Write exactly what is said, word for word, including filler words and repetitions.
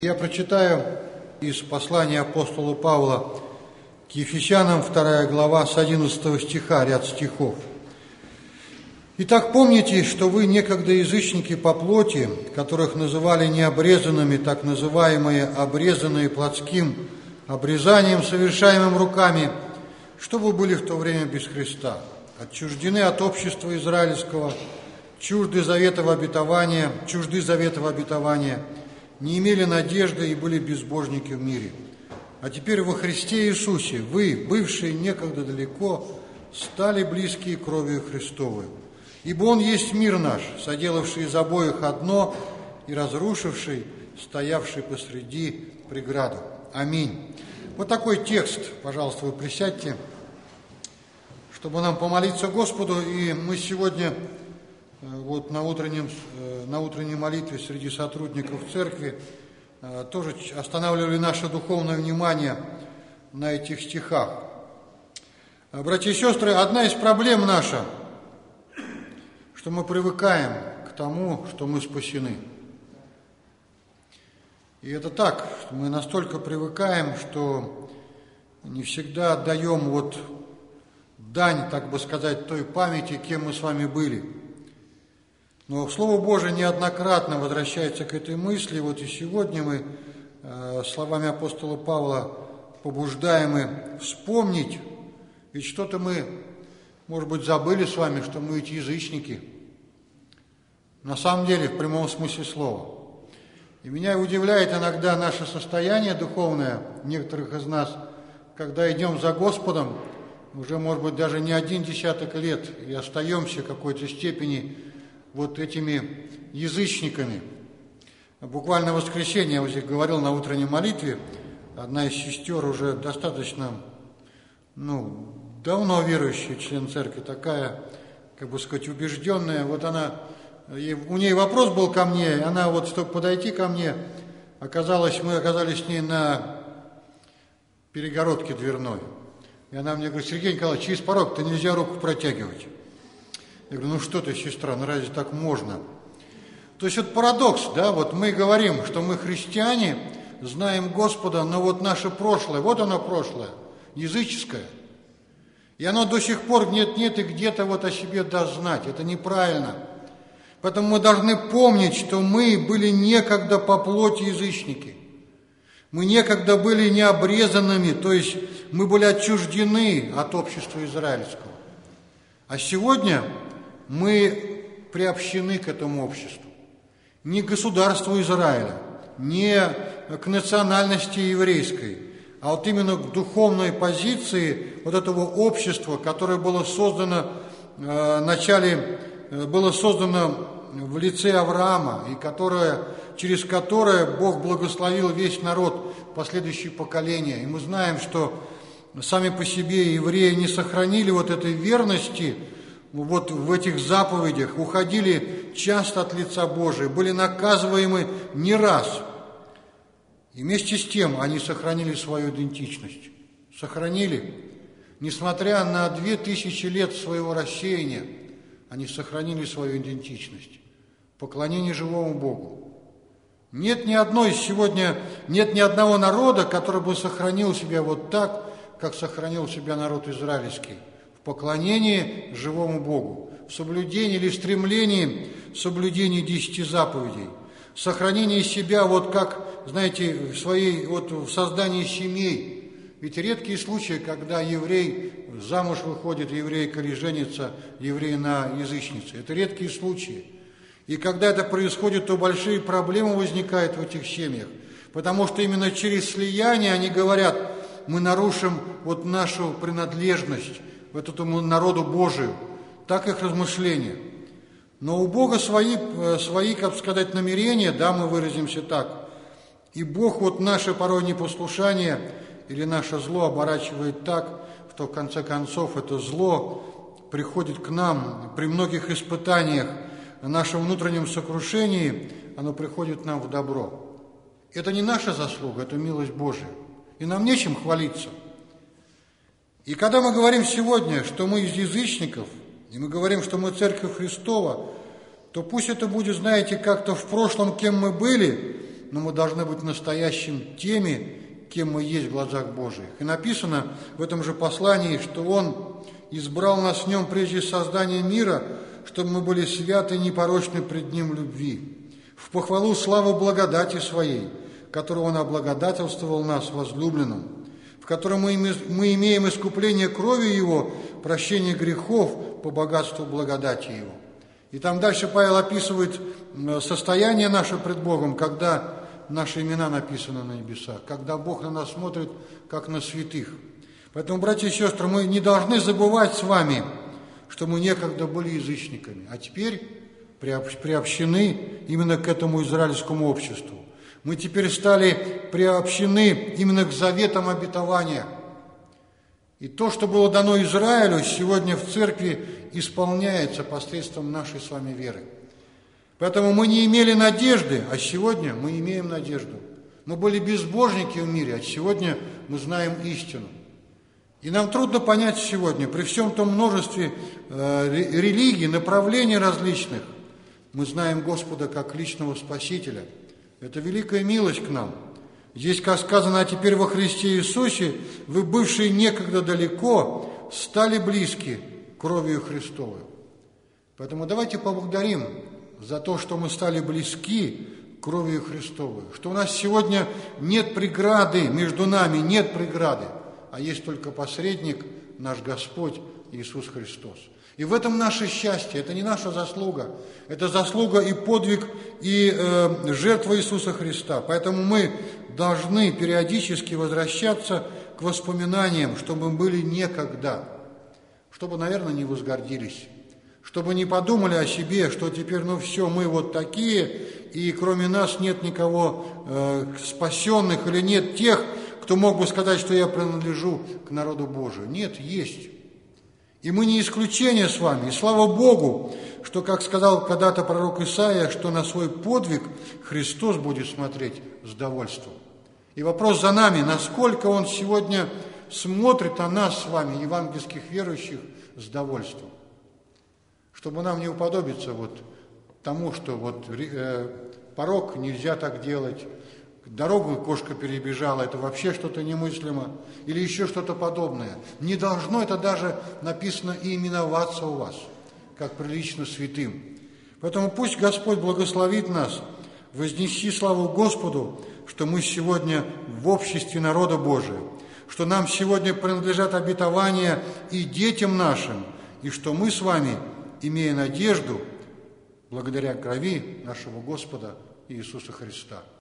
Я прочитаю из послания апостола Павла к Ефесянам, вторая глава, с одиннадцатого стиха, ряд стихов. «Итак, помните, что вы некогда язычники по плоти, которых называли необрезанными, так называемые обрезанные плотским обрезанием, совершаемым руками, что вы были в то время без Христа, отчуждены от общества израильского, чужды заветов обетования, чужды заветов обетования, не имели надежды и были безбожники в мире. А теперь во Христе Иисусе вы, бывшие некогда далеко, стали близкие кровью Христовой. Ибо Он есть мир наш, соделавший из обоих одно и разрушивший, стоявший посреди преграду. Аминь». Вот такой текст, пожалуйста, вы присядьте, чтобы нам помолиться Господу. И мы сегодня вот на, утреннем, на утренней молитве среди сотрудников церкви тоже останавливали наше духовное внимание на этих стихах. Братья и сестры, одна из проблем наша, что мы привыкаем к тому, что мы спасены. И это так, что мы настолько привыкаем, что не всегда отдаем вот дань, так бы сказать, той памяти, кем мы с вами были. Но Слово Божие неоднократно возвращается к этой мысли. Вот и сегодня мы э, словами апостола Павла побуждаемы вспомнить, ведь что-то мы, может быть, забыли с вами, что мы эти язычники. На самом деле, в прямом смысле слова. И меня удивляет иногда наше состояние духовное, некоторых из нас, когда идем за Господом, уже, может быть, даже не один десяток лет, и остаемся в какой-то степени вот этими язычниками. Буквально в воскресенье, я вот здесь говорил на утренней молитве, одна из сестер уже достаточно, ну, давно верующая, член церкви, такая, как бы сказать, убежденная, вот она, у нее вопрос был ко мне, она вот, чтобы подойти ко мне, оказалось, мы оказались с ней на перегородке дверной. И она мне говорит: Сергей Николаевич, через порог-то нельзя руку протягивать. Я говорю: ну что ты, сестра, ну разве так можно? То есть вот парадокс, да, вот мы говорим, что мы христиане, знаем Господа, но вот наше прошлое, вот оно прошлое, языческое. И оно до сих пор нет-нет и где-то вот о себе даст знать. Это неправильно. Поэтому мы должны помнить, что мы были некогда по плоти язычники. Мы некогда были необрезанными, то есть мы были отчуждены от общества израильского. А сегодня мы приобщены к этому обществу. Не к государству Израиля, не к национальности еврейской, а вот именно к духовной позиции вот этого общества, которое было создано э, в начале, э, было создано в лице Авраама, и которое, через которое Бог благословил весь народ, последующие поколения. И мы знаем, что сами по себе евреи не сохранили вот этой верности вот в этих заповедях, уходили часто от лица Божия, были наказываемы не раз. И вместе с тем они сохранили свою идентичность. Сохранили, несмотря на две тысячи лет своего рассеяния, они сохранили свою идентичность. Поклонение живому Богу. Нет ни одной сегодня, нет ни одного народа, который бы сохранил себя вот так, как сохранил себя народ израильский. В поклонении живому Богу, в соблюдении или стремлении соблюдения десяти заповедей, сохранении себя вот как, знаете, в своей, вот в создании семей. Ведь редкие случаи, когда еврей замуж выходит, еврейка или женится, еврей на язычнице. Это редкие случаи. И когда это происходит, то большие проблемы возникают в этих семьях. Потому что именно через слияние они говорят: мы нарушим вот нашу принадлежность в этому народу Божию. Так их размышления. Но у Бога свои, свои, как сказать, намерения, да, мы выразимся так. И Бог вот наше порой непослушание или наше зло оборачивает так, что в конце концов это зло приходит к нам при многих испытаниях, в нашем внутреннем сокрушении, оно приходит нам в добро. Это не наша заслуга, это милость Божия. И нам нечем хвалиться. И когда мы говорим сегодня, что мы из язычников, и мы говорим, что мы Церковь Христова, то пусть это будет, знаете, как-то в прошлом, кем мы были, но мы должны быть настоящим теми, кем мы есть в глазах Божьих. И написано в этом же послании, что Он избрал нас в Нем прежде создания мира, чтобы мы были святы и непорочны пред Ним в любви, в похвалу славы благодати Своей, которую Он облагодательствовал нас возлюбленным, в котором мы имеем искупление кровью Его, прощение грехов по богатству благодати Его. И там дальше Павел описывает состояние наше пред Богом, когда наши имена написаны на небесах, когда Бог на нас смотрит, как на святых. Поэтому, братья и сестры, мы не должны забывать с вами, что мы некогда были язычниками, а теперь приобщены именно к этому израильскому обществу. Мы теперь стали приобщены именно к заветам обетования. И то, что было дано Израилю, сегодня в церкви исполняется посредством нашей с вами веры. Поэтому мы не имели надежды, а сегодня мы имеем надежду. Мы были безбожники в мире, а сегодня мы знаем истину. И нам трудно понять сегодня, при всем том множестве э, религий, направлений различных, мы знаем Господа как личного Спасителя. Это великая милость к нам. Здесь, как сказано, а теперь во Христе Иисусе, вы, бывшие некогда далеко, стали близки кровью Христовой. Поэтому давайте поблагодарим за то, что мы стали близки кровью Христовой, что у нас сегодня нет преграды между нами, нет преграды, а есть только посредник, наш Господь Иисус Христос. И в этом наше счастье, это не наша заслуга, это заслуга и подвиг, и э, жертва Иисуса Христа. Поэтому мы должны периодически возвращаться к воспоминаниям, чтобы мы были некогда, чтобы, наверное, не возгордились, чтобы не подумали о себе, что теперь, ну все, мы вот такие, и кроме нас нет никого э, спасенных, или нет тех, кто мог бы сказать, что я принадлежу к народу Божию. Нет, есть. И мы не исключение с вами. И слава Богу, что, как сказал когда-то пророк Исаия, что на свой подвиг Христос будет смотреть с довольством. И вопрос за нами, насколько Он сегодня смотрит на нас с вами, евангельских верующих, с довольством. Чтобы нам не уподобиться вот тому, что вот э, порог нельзя так делать, дорогу кошка перебежала, это вообще что-то немыслимо, или еще что-то подобное. Не должно это даже написано и именоваться у вас, как прилично святым. Поэтому пусть Господь благословит нас, вознеси славу Господу, что мы сегодня в обществе народа Божия, что нам сегодня принадлежат обетования и детям нашим, и что мы с вами, имея надежду, благодаря крови нашего Господа Иисуса Христа.